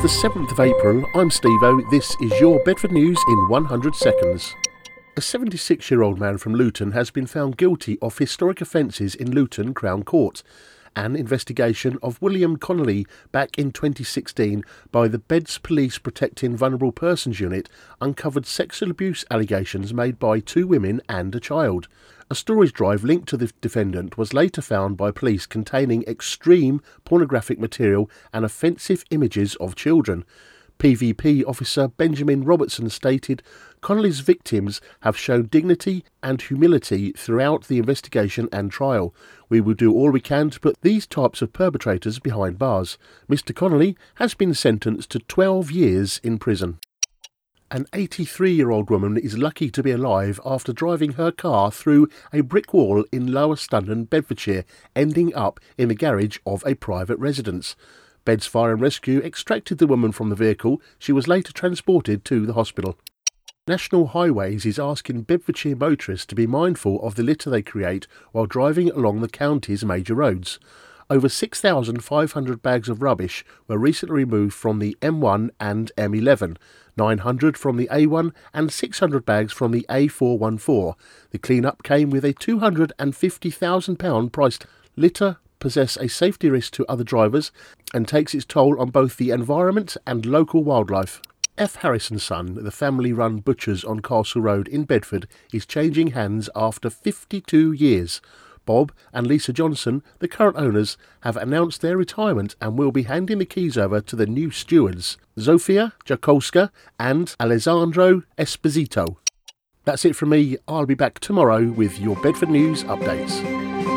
the 7th of April, I'm Steve-O. This is your Bedford News in 100 seconds. A 76-year-old man from Luton has been found guilty of historic offences in Luton Crown Court. An investigation of William Connolly back in 2016 by the Beds Police Protecting Vulnerable Persons Unit uncovered sexual abuse allegations made by 2 women and a child. A storage drive linked to the defendant was later found by police containing extreme pornographic material and offensive images of children. PVP officer Benjamin Robertson stated, "Connolly's victims have shown dignity and humility throughout the investigation and trial. We will do all we can to put these types of perpetrators behind bars." Mr. Connolly has been sentenced to 12 years in prison. An 83-year-old woman is lucky to be alive after driving her car through a brick wall in Lower Stundon, Bedfordshire, ending up in the garage of a private residence. Beds Fire and Rescue extracted the woman from the vehicle. She was later transported to the hospital. National Highways is asking Bedfordshire motorists to be mindful of the litter they create while driving along the county's major roads. Over 6,500 bags of rubbish were recently removed from the M1 and M11, 900 from the A1 and 600 bags from the A414. The clean-up came with a £250,000 price tag. Litter possess a safety risk to other drivers and takes its toll on both the environment and local wildlife. F. Harrison's Son, the family-run butchers on Castle Road in Bedford, is changing hands after 52 years. Bob and Lisa Johnson, the current owners, have announced their retirement and will be handing the keys over to the new stewards, Zofia Jakolska and Alessandro Esposito. That's it from me. I'll be back tomorrow with your Bedford News updates.